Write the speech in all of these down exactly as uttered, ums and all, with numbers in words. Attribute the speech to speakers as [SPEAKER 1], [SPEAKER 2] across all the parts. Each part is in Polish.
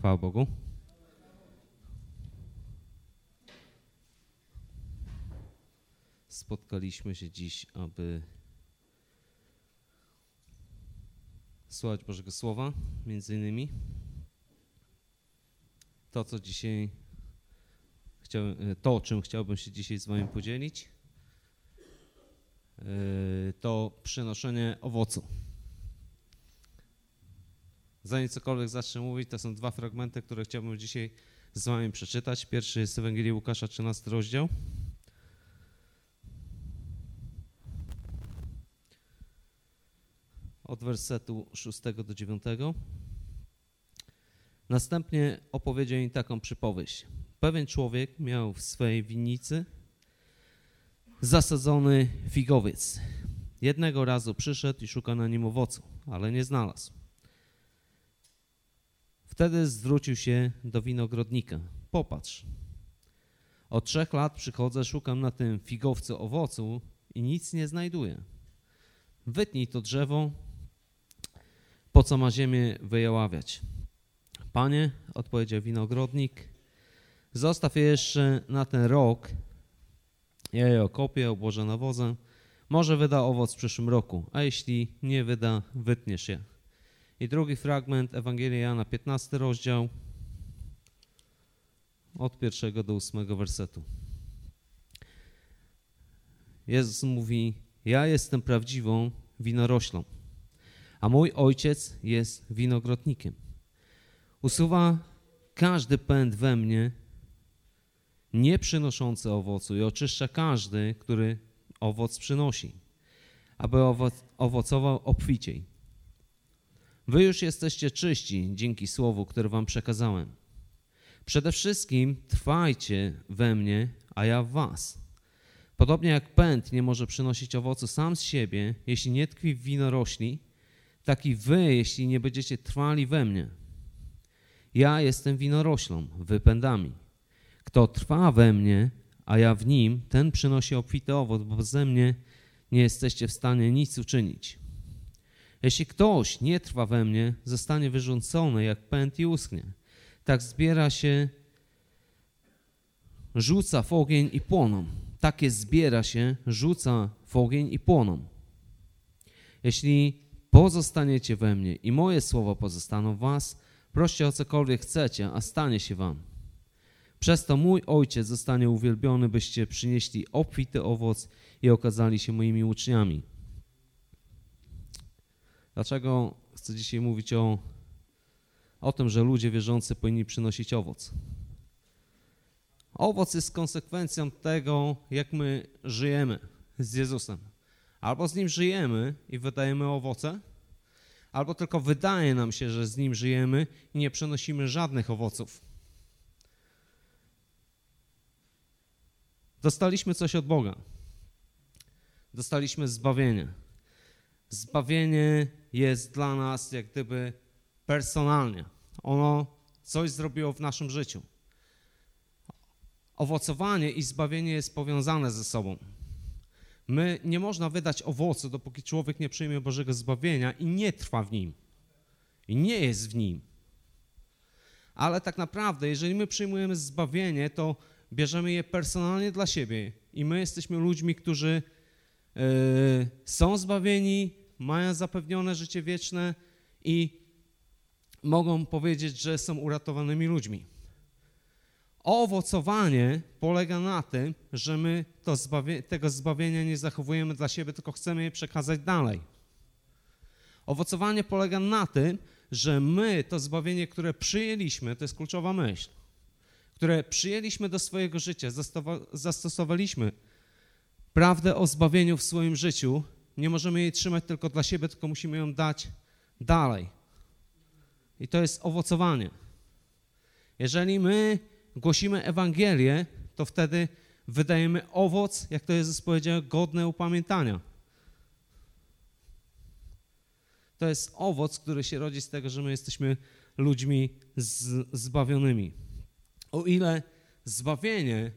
[SPEAKER 1] Chwała Bogu. Spotkaliśmy się dziś, aby słuchać Bożego Słowa, między innymi. To, co dzisiaj chciałem, to, czym chciałbym się dzisiaj z wami podzielić, to przynoszenie owocu. Zanim cokolwiek zacznę mówić, to są dwa fragmenty, które chciałbym dzisiaj z wami przeczytać. Pierwszy jest z Ewangelii Łukasza, trzynasty rozdział. Od wersetu szóstego do dziewiątego. Następnie opowiedział im taką przypowieść. Pewien człowiek miał w swej winnicy zasadzony figowiec. Jednego razu przyszedł i szukał na nim owocu, ale nie znalazł. Wtedy zwrócił się do winogrodnika. Popatrz, od trzech lat przychodzę, szukam na tym figowcu owocu i nic nie znajduję. Wytnij to drzewo, po co ma ziemię wyjaławiać. Panie, odpowiedział winogrodnik, zostaw je jeszcze na ten rok. Ja je okopię, obłożę nawozem. Może wyda owoc w przyszłym roku, a jeśli nie wyda, wytniesz je. I drugi fragment, Ewangelia Jana, piętnasty rozdział, od pierwszego do ósmego wersetu. Jezus mówi, ja jestem prawdziwą winoroślą, a mój Ojciec jest winogrodnikiem. Usuwa każdy pęd we mnie, nie przynoszący owocu i oczyszcza każdy, który owoc przynosi, aby owoc, owocował obficiej. Wy już jesteście czyści dzięki słowu, które wam przekazałem. Przede wszystkim trwajcie we mnie, a ja w was. Podobnie jak pęd nie może przynosić owocu sam z siebie, jeśli nie tkwi w winorośli, tak i wy, jeśli nie będziecie trwali we mnie. Ja jestem winoroślą, wy pędami. Kto trwa we mnie, a ja w nim, ten przynosi obfity owoc, bo ze mnie nie jesteście w stanie nic uczynić. Jeśli ktoś nie trwa we mnie, zostanie wyrzucony jak pęd i uschnie. Tak zbiera się, rzuca w ogień i płoną. Takie zbiera się, rzuca w ogień i płoną. Jeśli pozostaniecie we mnie i moje słowa pozostaną w was, proście o cokolwiek chcecie, a stanie się wam. Przez to mój Ojciec zostanie uwielbiony, byście przynieśli obfity owoc i okazali się moimi uczniami. Dlaczego chcę dzisiaj mówić o, o tym, że ludzie wierzący powinni przynosić owoc? Owoc jest konsekwencją tego, jak my żyjemy z Jezusem. Albo z Nim żyjemy i wydajemy owoce, albo tylko wydaje nam się, że z Nim żyjemy i nie przynosimy żadnych owoców. Dostaliśmy coś od Boga. Dostaliśmy zbawienie. Zbawienie jest dla nas jak gdyby personalnie. Ono coś zrobiło w naszym życiu. Owocowanie i zbawienie jest powiązane ze sobą. My nie można wydać owocu, dopóki człowiek nie przyjmie Bożego zbawienia i nie trwa w nim. I nie jest w nim. Ale tak naprawdę, jeżeli my przyjmujemy zbawienie, to bierzemy je personalnie dla siebie. I my jesteśmy ludźmi, którzy yy, są zbawieni, mają zapewnione życie wieczne i mogą powiedzieć, że są uratowanymi ludźmi. Owocowanie polega na tym, że my to zbawie, tego zbawienia nie zachowujemy dla siebie, tylko chcemy je przekazać dalej. Owocowanie polega na tym, że my to zbawienie, które przyjęliśmy, to jest kluczowa myśl, które przyjęliśmy do swojego życia, zastosowaliśmy prawdę o zbawieniu w swoim życiu, nie możemy jej trzymać tylko dla siebie, tylko musimy ją dać dalej. I to jest owocowanie. Jeżeli my głosimy Ewangelię, to wtedy wydajemy owoc, jak to Jezus powiedział, godne upamiętania. To jest owoc, który się rodzi z tego, że my jesteśmy ludźmi z, zbawionymi. O ile zbawienie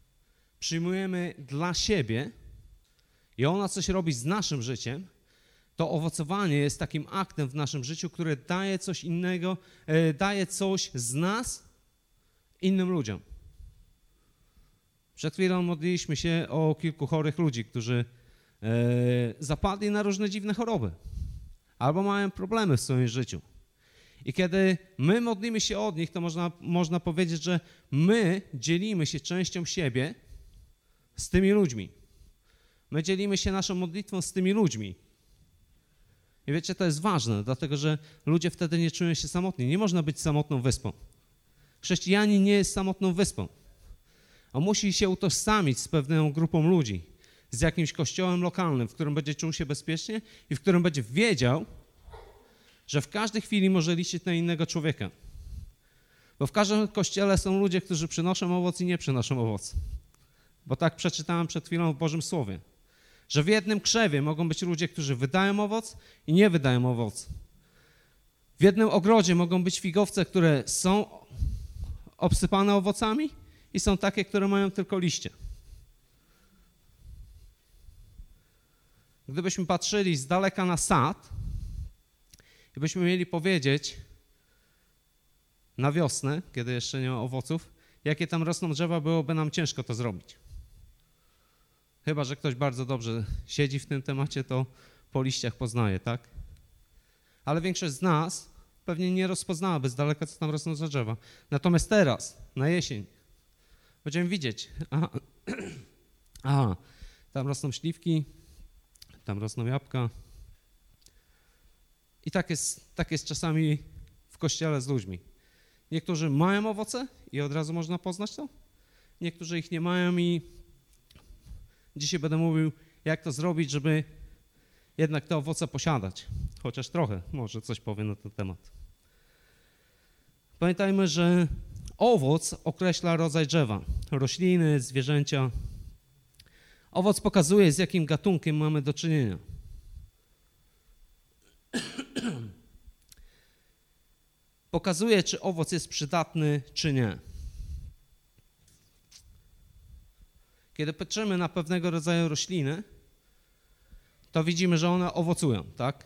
[SPEAKER 1] przyjmujemy dla siebie i ono coś robi z naszym życiem, To owocowanie jest takim aktem w naszym życiu, które daje coś innego, e, daje coś z nas innym ludziom. Przed chwilą modliliśmy się o kilku chorych ludzi, którzy e, zapadli na różne dziwne choroby albo mają problemy w swoim życiu. I kiedy my modlimy się od nich, to można, można powiedzieć, że my dzielimy się częścią siebie z tymi ludźmi. My dzielimy się naszą modlitwą z tymi ludźmi. I wiecie, to jest ważne, dlatego że ludzie wtedy nie czują się samotni. Nie można być samotną wyspą. Chrześcijanin nie jest samotną wyspą. On musi się utożsamić z pewną grupą ludzi, z jakimś kościołem lokalnym, w którym będzie czuł się bezpiecznie i w którym będzie wiedział, że w każdej chwili może liczyć na innego człowieka. Bo w każdym kościele są ludzie, którzy przynoszą owoc i nie przynoszą owoc. Bo tak przeczytałem przed chwilą w Bożym Słowie, że w jednym krzewie mogą być ludzie, którzy wydają owoc i nie wydają owoc. W jednym ogrodzie mogą być figowce, które są obsypane owocami i są takie, które mają tylko liście. Gdybyśmy patrzyli z daleka na sad i byśmy mieli powiedzieć na wiosnę, kiedy jeszcze nie ma owoców, jakie tam rosną drzewa, byłoby nam ciężko to zrobić. Chyba że ktoś bardzo dobrze siedzi w tym temacie, to po liściach poznaje, tak? Ale większość z nas pewnie nie rozpoznałaby z daleka, co tam rosną za drzewa. Natomiast teraz, na jesień, będziemy widzieć, aha, aha, tam rosną śliwki, tam rosną jabłka. I tak jest, tak jest czasami w kościele z ludźmi. Niektórzy mają owoce i od razu można poznać to. Niektórzy ich nie mają i dzisiaj będę mówił, jak to zrobić, żeby jednak te owoce posiadać. Chociaż trochę, może coś powiem na ten temat. Pamiętajmy, że owoc określa rodzaj drzewa, rośliny, zwierzęcia. Owoc pokazuje, z jakim gatunkiem mamy do czynienia. Pokazuje, czy owoc jest przydatny, czy nie. Kiedy patrzymy na pewnego rodzaju rośliny, to widzimy, że one owocują, tak?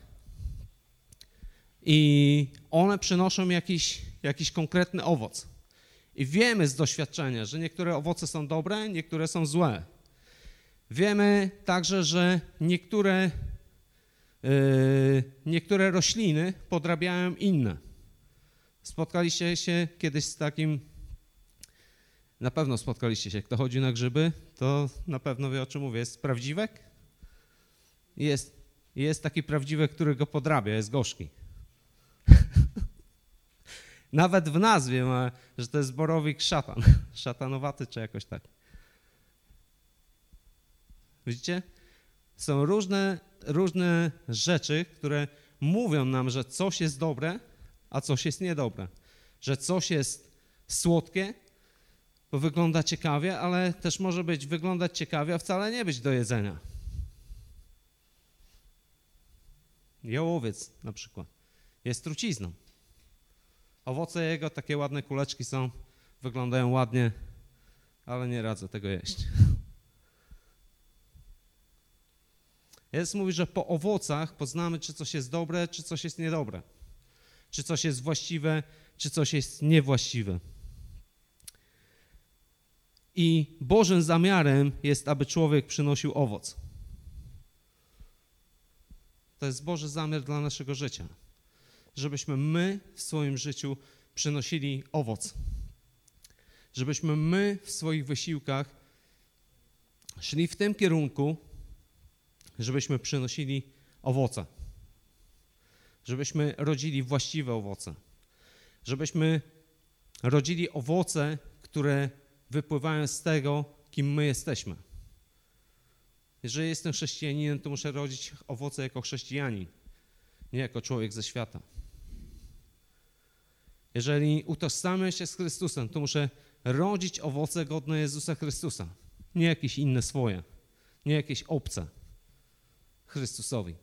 [SPEAKER 1] I one przynoszą jakiś, jakiś konkretny owoc. I wiemy z doświadczenia, że niektóre owoce są dobre, niektóre są złe. Wiemy także, że niektóre, yy, niektóre rośliny podrabiają inne. Spotkaliście się kiedyś z takim, na pewno spotkaliście się, kto chodzi na grzyby, to na pewno wie, o czym mówię. Jest prawdziwek? Jest, jest taki prawdziwek, który go podrabia, jest gorzki. Nawet w nazwie ma, że to jest borowik szatan, szatanowaty czy jakoś tak. Widzicie? Są różne, różne rzeczy, które mówią nam, że coś jest dobre, a coś jest niedobre. Że coś jest słodkie, bo wygląda ciekawie, ale też może być wyglądać ciekawie, a wcale nie być do jedzenia. Jałowiec na przykład jest trucizną. Owoce jego, takie ładne kuleczki są, wyglądają ładnie, ale nie radzę tego jeść. Jezus mówi, że po owocach poznamy, czy coś jest dobre, czy coś jest niedobre. Czy coś jest właściwe, czy coś jest niewłaściwe. I Bożym zamiarem jest, aby człowiek przynosił owoc. To jest Boży zamiar dla naszego życia. Żebyśmy my w swoim życiu przynosili owoc. Żebyśmy my w swoich wysiłkach szli w tym kierunku, żebyśmy przynosili owoce. Żebyśmy rodzili właściwe owoce. Żebyśmy rodzili owoce, które wypływają z tego, kim my jesteśmy. Jeżeli jestem chrześcijaninem, to muszę rodzić owoce jako chrześcijanin, nie jako człowiek ze świata. Jeżeli utożsamiam się z Chrystusem, to muszę rodzić owoce godne Jezusa Chrystusa, nie jakieś inne swoje, nie jakieś obce Chrystusowi.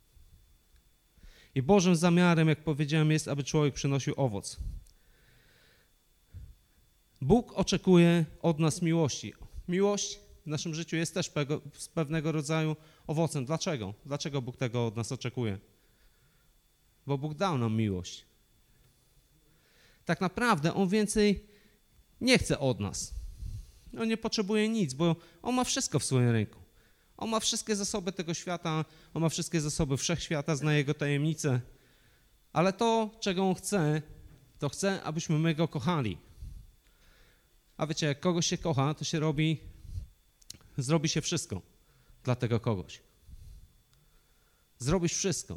[SPEAKER 1] I Bożym zamiarem, jak powiedziałem, jest, aby człowiek przynosił owoc. Bóg oczekuje od nas miłości. Miłość w naszym życiu jest też pego, pewnego rodzaju owocem. Dlaczego? Dlaczego Bóg tego od nas oczekuje? Bo Bóg dał nam miłość. Tak naprawdę On więcej nie chce od nas. On nie potrzebuje nic, bo On ma wszystko w swoim ręku. On ma wszystkie zasoby tego świata, On ma wszystkie zasoby wszechświata, zna Jego tajemnice. Ale to, czego On chce, to chce, abyśmy my Go kochali. A wiecie, jak kogoś się kocha, to się robi, zrobi się wszystko dla tego kogoś. Zrobisz wszystko,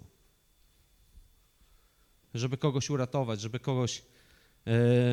[SPEAKER 1] żeby kogoś uratować, żeby kogoś e,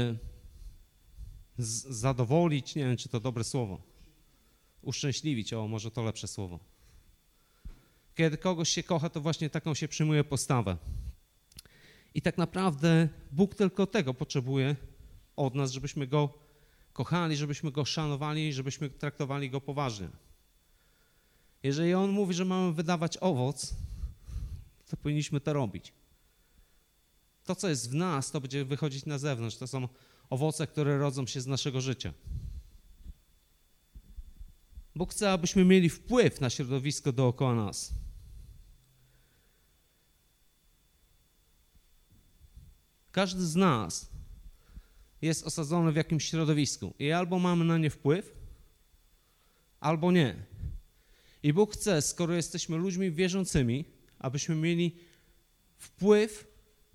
[SPEAKER 1] z, zadowolić, nie wiem, czy to dobre słowo, uszczęśliwić, o, może to lepsze słowo. Kiedy kogoś się kocha, to właśnie taką się przyjmuje postawę. I tak naprawdę Bóg tylko tego potrzebuje od nas, żebyśmy Go kochali, żebyśmy Go szanowali, żebyśmy traktowali Go poważnie. Jeżeli On mówi, że mamy wydawać owoc, to powinniśmy to robić. To, co jest w nas, to będzie wychodzić na zewnątrz. To są owoce, które rodzą się z naszego życia. Bóg chce, abyśmy mieli wpływ na środowisko dookoła nas. Każdy z nas jest osadzony w jakimś środowisku i albo mamy na nie wpływ, albo nie. I Bóg chce, skoro jesteśmy ludźmi wierzącymi, abyśmy mieli wpływ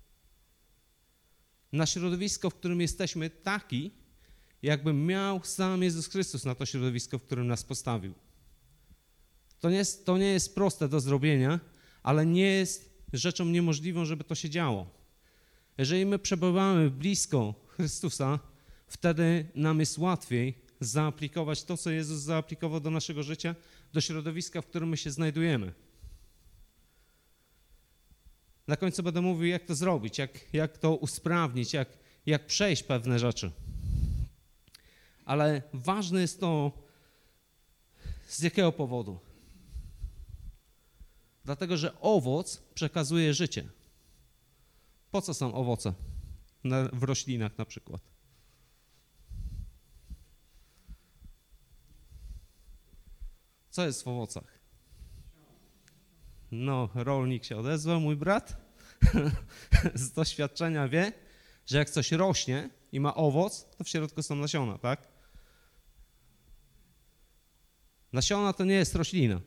[SPEAKER 1] na środowisko, w którym jesteśmy, taki, jakby miał sam Jezus Chrystus na to środowisko, w którym nas postawił. To nie jest, to nie jest proste do zrobienia, ale nie jest rzeczą niemożliwą, żeby to się działo. Jeżeli my przebywamy blisko Chrystusa, wtedy nam jest łatwiej zaaplikować to, co Jezus zaaplikował do naszego życia, do środowiska, w którym my się znajdujemy. Na końcu będę mówił, jak to zrobić, jak, jak to usprawnić, jak, jak przejść pewne rzeczy. Ale ważne jest to, z jakiego powodu. Dlatego, że owoc przekazuje życie. Po co są owoce na, w roślinach na przykład? Co jest w owocach? No, rolnik się odezwał, mój brat. Z doświadczenia wie, że jak coś rośnie i ma owoc, to w środku są nasiona, tak? Nasiona to nie jest roślina.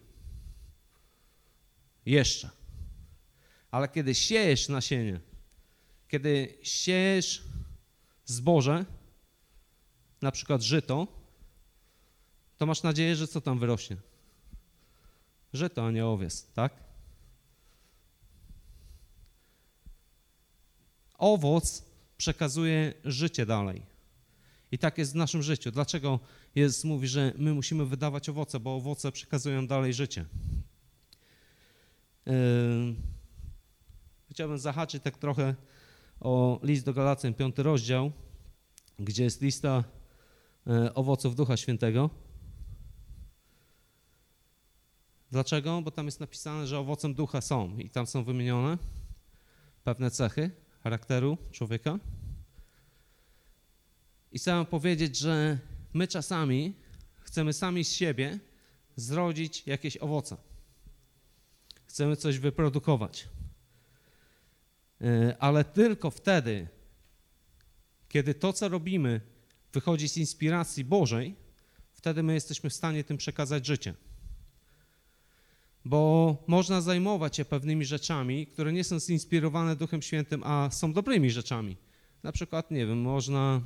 [SPEAKER 1] Jeszcze. Ale kiedy siejesz nasienie, kiedy siejesz zboże, na przykład żyto, to masz nadzieję, że co tam wyrośnie? Żyto, a nie owiec, tak? Owoc przekazuje życie dalej. I tak jest w naszym życiu. Dlaczego Jezus mówi, że my musimy wydawać owoce? Bo owoce przekazują dalej życie. Yy... Chciałbym zahaczyć tak trochę o list do Galacjan, piąty rozdział, gdzie jest lista owoców Ducha Świętego. Dlaczego? Bo tam jest napisane, że owocem Ducha są i tam są wymienione pewne cechy charakteru człowieka. I chcę powiedzieć, że my czasami chcemy sami z siebie zrodzić jakieś owoce. Chcemy coś wyprodukować. Ale tylko wtedy, kiedy to, co robimy, wychodzi z inspiracji Bożej, wtedy my jesteśmy w stanie tym przekazać życie. Bo można zajmować się pewnymi rzeczami, które nie są zinspirowane Duchem Świętym, a są dobrymi rzeczami. Na przykład, nie wiem, można,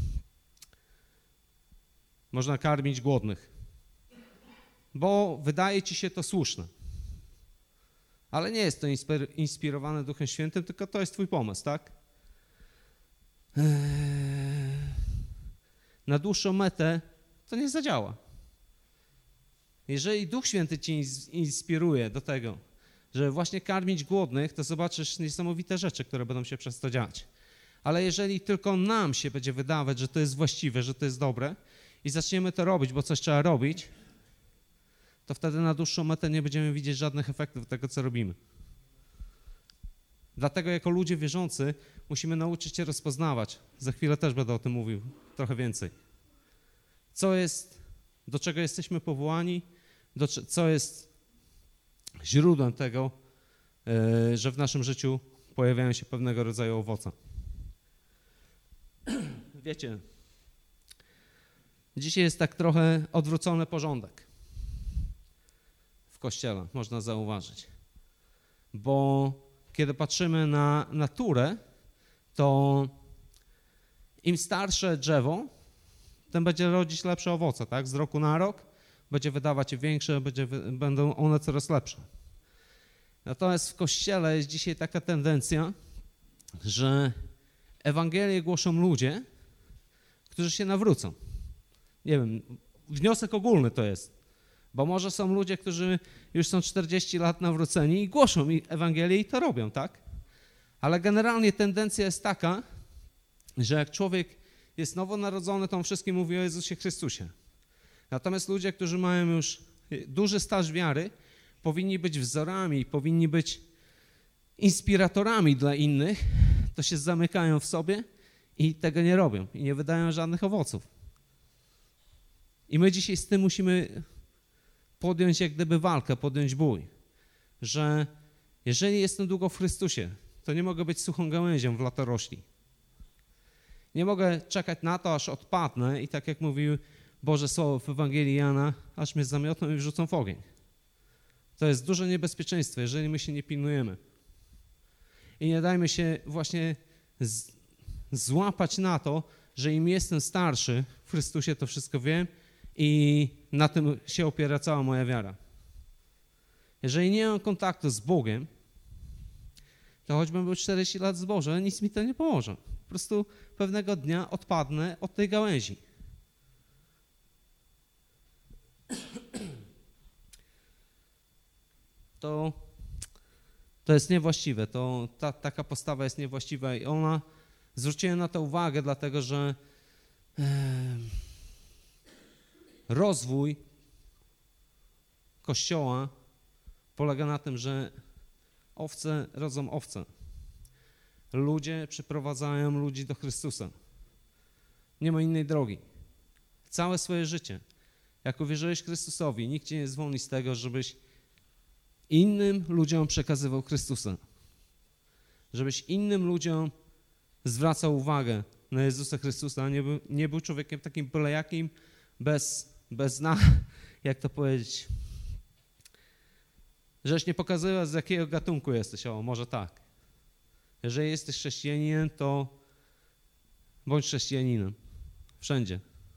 [SPEAKER 1] można karmić głodnych, bo wydaje ci się to słuszne. Ale nie jest to inspirowane Duchem Świętym, tylko to jest twój pomysł, tak? Na dłuższą metę to nie zadziała. Jeżeli Duch Święty cię inspiruje do tego, żeby właśnie karmić głodnych, to zobaczysz niesamowite rzeczy, które będą się przez to dziać. Ale jeżeli tylko nam się będzie wydawać, że to jest właściwe, że to jest dobre i zaczniemy to robić, bo coś trzeba robić, to wtedy na dłuższą metę nie będziemy widzieć żadnych efektów tego, co robimy. Dlatego jako ludzie wierzący musimy nauczyć się rozpoznawać. Za chwilę też będę o tym mówił trochę więcej. Co jest do czego jesteśmy powołani, do, co jest źródłem tego, że w naszym życiu pojawiają się pewnego rodzaju owoce. Wiecie, dzisiaj jest tak trochę odwrócony porządek w Kościele, można zauważyć. Bo kiedy patrzymy na naturę, to im starsze drzewo, tym będzie rodzić lepsze owoce, tak? Z roku na rok będzie wydawać się większe, będzie, będą one coraz lepsze. Natomiast w Kościele jest dzisiaj taka tendencja, że Ewangelię głoszą ludzie, którzy się nawrócą. Nie wiem, wniosek ogólny to jest, bo może są ludzie, którzy już są czterdzieści lat nawróceni i głoszą Ewangelię i to robią, tak? Ale generalnie tendencja jest taka, że jak człowiek jest nowonarodzony, to on wszystkim mówi o Jezusie Chrystusie. Natomiast ludzie, którzy mają już duży staż wiary, powinni być wzorami, powinni być inspiratorami dla innych, to się zamykają w sobie i tego nie robią i nie wydają żadnych owoców. I my dzisiaj z tym musimy podjąć jak gdyby walkę, podjąć bój, że jeżeli jestem długo w Chrystusie, to nie mogę być suchą gałęzią w latorośli. Nie mogę czekać na to, aż odpadnę i tak jak mówił Boże Słowo w Ewangelii Jana, aż mnie zamiotą i wrzucą w ogień. To jest duże niebezpieczeństwo, jeżeli my się nie pilnujemy. I nie dajmy się właśnie z, złapać na to, że im jestem starszy w Chrystusie, to wszystko wiem i na tym się opiera cała moja wiara. Jeżeli nie mam kontaktu z Bogiem, to choćbym był czterdzieści lat w zborze, nic mi to nie pomoże. Po prostu pewnego dnia odpadnę od tej gałęzi. To, to jest niewłaściwe, to ta, taka postawa jest niewłaściwa i ona, zwróciłem na to uwagę, dlatego że e, rozwój Kościoła polega na tym, że owce rodzą owce. Ludzie przyprowadzają ludzi do Chrystusa. Nie ma innej drogi. Całe swoje życie. Jak uwierzyłeś Chrystusowi, nikt cię nie zwolni z tego, żebyś innym ludziom przekazywał Chrystusa. Żebyś innym ludziom zwracał uwagę na Jezusa Chrystusa, a nie był, nie był człowiekiem takim byle jakim, bez, bez na, jak to powiedzieć, żeś nie pokazywał, z jakiego gatunku jesteś. O, może tak. Jeżeli jesteś chrześcijaninem, to bądź chrześcijaninem. Wszędzie.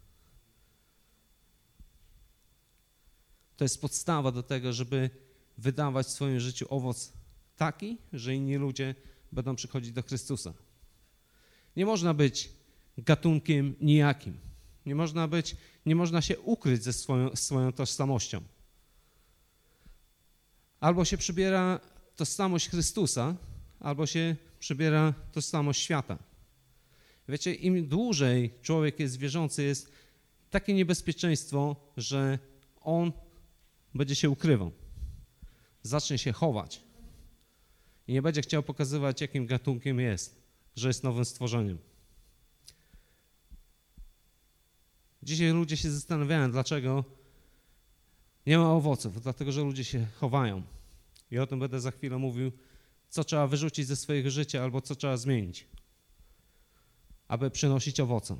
[SPEAKER 1] To jest podstawa do tego, żeby wydawać w swoim życiu owoc taki, że inni ludzie będą przychodzić do Chrystusa. Nie można być gatunkiem nijakim. Nie można być, nie można się ukryć ze swoją, swoją tożsamością. Albo się przybiera tożsamość Chrystusa, albo się przybiera tożsamość świata. Wiecie, im dłużej człowiek jest wierzący, jest takie niebezpieczeństwo, że on będzie się ukrywał. Zacznie się chować i nie będzie chciał pokazywać, jakim gatunkiem jest, że jest nowym stworzeniem. Dzisiaj ludzie się zastanawiają, dlaczego nie ma owoców, dlatego, że ludzie się chowają. I o tym będę za chwilę mówił, co trzeba wyrzucić ze swojego życia albo co trzeba zmienić, aby przynosić owoce.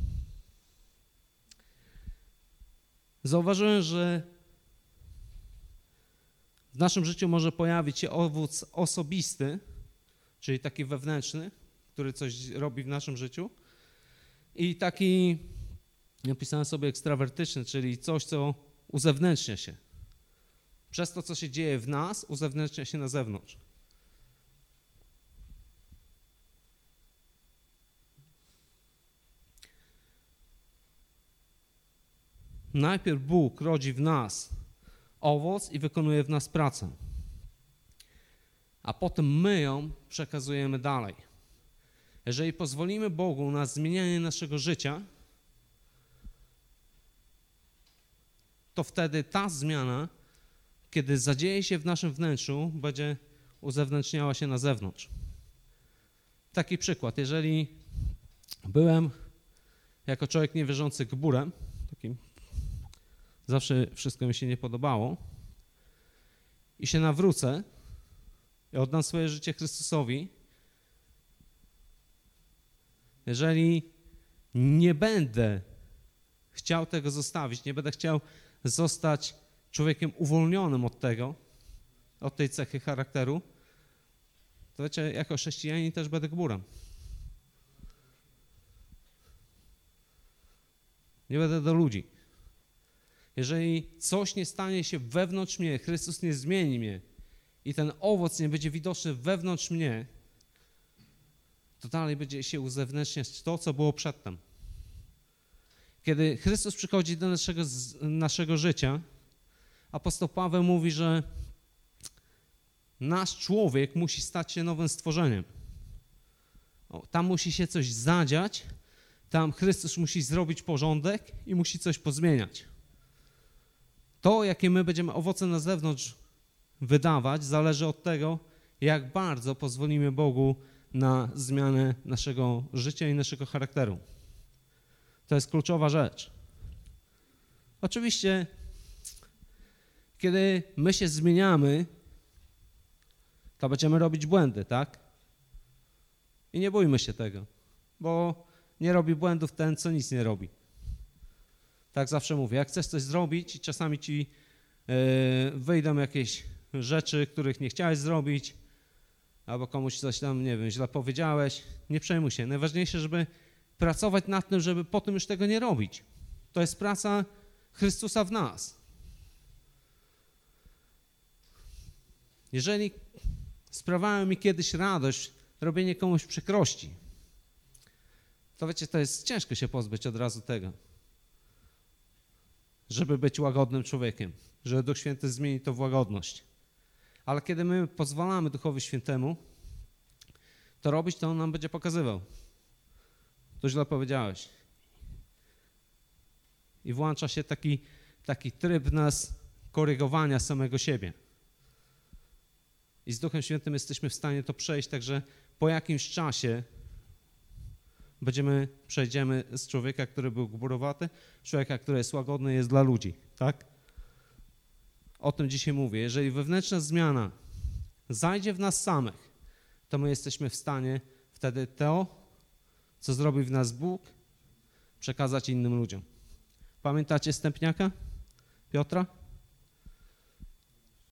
[SPEAKER 1] Zauważyłem, że w naszym życiu może pojawić się owoc osobisty, czyli taki wewnętrzny, który coś robi w naszym życiu, i taki, napisałem sobie, ekstrawertyczny, czyli coś, co uzewnętrznia się. Przez to, co się dzieje w nas, uzewnętrznia się na zewnątrz. Najpierw Bóg rodzi w nas owoc i wykonuje w nas pracę, a potem my ją przekazujemy dalej. Jeżeli pozwolimy Bogu na zmienianie naszego życia, to wtedy ta zmiana, kiedy zadzieje się w naszym wnętrzu, będzie uzewnętrzniała się na zewnątrz. Taki przykład, jeżeli byłem jako człowiek niewierzący gburem, takim zawsze wszystko mi się nie podobało i się nawrócę i oddam swoje życie Chrystusowi, jeżeli nie będę chciał tego zostawić, nie będę chciał zostać człowiekiem uwolnionym od tego, od tej cechy charakteru, to wiecie, jako chrześcijanin też będę gburem. Nie będę do ludzi. Jeżeli coś nie stanie się wewnątrz mnie, Chrystus nie zmieni mnie i ten owoc nie będzie widoczny wewnątrz mnie, to dalej będzie się uzewnętrzniać to, co było przedtem. Kiedy Chrystus przychodzi do naszego, naszego życia, apostoł Paweł mówi, że nasz człowiek musi stać się nowym stworzeniem. O, tam musi się coś zadziać, tam Chrystus musi zrobić porządek i musi coś pozmieniać. To, jakie my będziemy owoce na zewnątrz wydawać, zależy od tego, jak bardzo pozwolimy Bogu na zmianę naszego życia i naszego charakteru. To jest kluczowa rzecz. Oczywiście, kiedy my się zmieniamy, to będziemy robić błędy, tak? I nie bójmy się tego, bo nie robi błędów ten, co nic nie robi. Tak zawsze mówię, jak chcesz coś zrobić i czasami ci yy, wyjdą jakieś rzeczy, których nie chciałeś zrobić, albo komuś coś tam, nie wiem, źle powiedziałeś, nie przejmuj się. Najważniejsze, żeby pracować nad tym, żeby potem już tego nie robić. To jest praca Chrystusa w nas. Jeżeli sprawiało mi kiedyś radość robienie komuś przykrości, to wiecie, to jest ciężko się pozbyć od razu tego, żeby być łagodnym człowiekiem, żeby Duch Święty zmieni to w łagodność. Ale kiedy my pozwalamy Duchowi Świętemu to robić, to On nam będzie pokazywał. To źle powiedziałeś. I włącza się taki, taki tryb nas korygowania samego siebie. I z Duchem Świętym jesteśmy w stanie to przejść, także po jakimś czasie będziemy, przejdziemy z człowieka, który był gburowaty, człowieka, który jest łagodny, jest dla ludzi, tak? O tym dzisiaj mówię. Jeżeli wewnętrzna zmiana zajdzie w nas samych, to my jesteśmy w stanie wtedy to, co zrobił w nas Bóg, przekazać innym ludziom. Pamiętacie Stępniaka? Piotra?